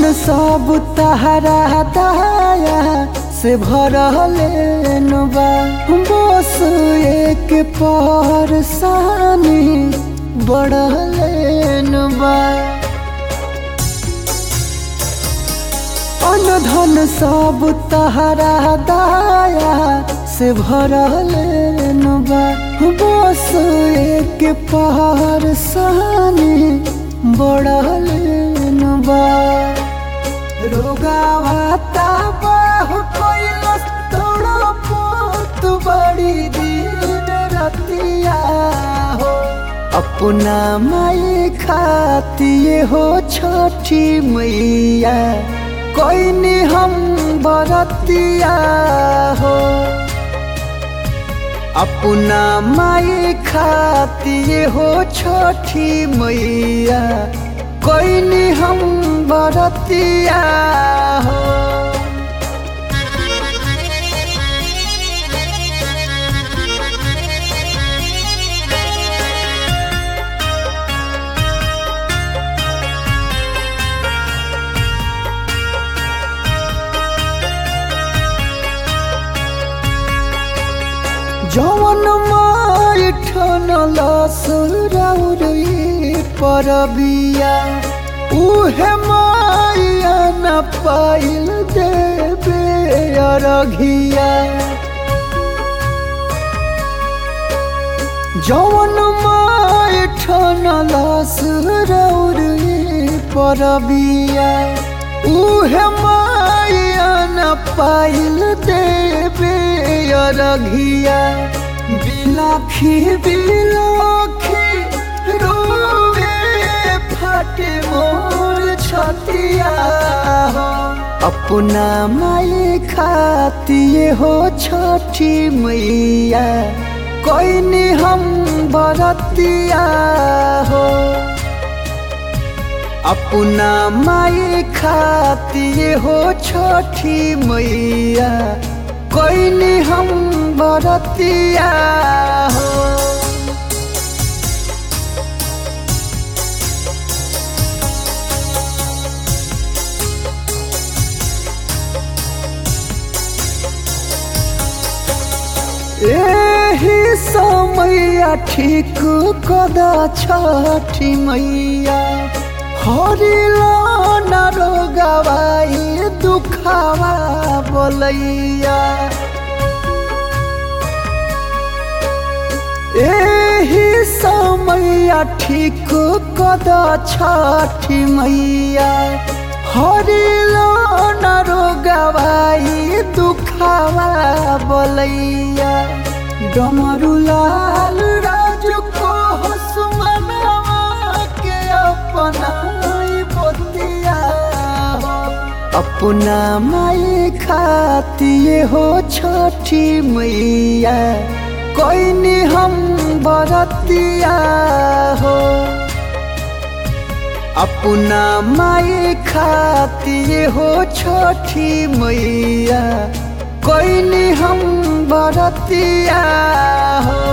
धन सब तहरा दया से भरलेन बा। बस एक परसानी बढ़लेन बा। धन सब तहरा दया से भरलेन बा। बस एक परसानी बढ़लेन बा। रोगावाता बाहु कोइलस तोड़ो पोत बड़ी दिन रतिया हो। अपना माई खातिए हो छठी मैया कोई नहीं हम बरतिया हो। अपना माई खातिए हो छठी मैया कोई नहीं हम बरतिया हो। जवन माई ठनल सुरौरी परबिया उहे माया न पाइल देवे अरघिया। जवन माई ठनल सुरौरी परबिया उहे माया न पाइल देवे अरघिया। बिलाखी बिलाखी रोवे फटे मोर छतिया हो। अपना माई खातिए हो छठी मैया कोई नहीं हम बरतिया हो। अपना माई खातिए हो छठी मैया कोई नहीं हम बरतिया हो। एही समैया ठीक कदा छठी मैया हरिला न रोगवाई दुखावा बोलैया। एही समैया ठीक कदा छठी मैया हरिला न रोगवाई दुखावा बोलैया। डमरुलाल राजू को सुमनवा के अपना बतिया हो। अपना माई खातिए हो छठी मैया कोई नहीं हम बरतिया हो। अपना माई खातिए हो छठी मैया कोई नहीं हम बरतिया हो।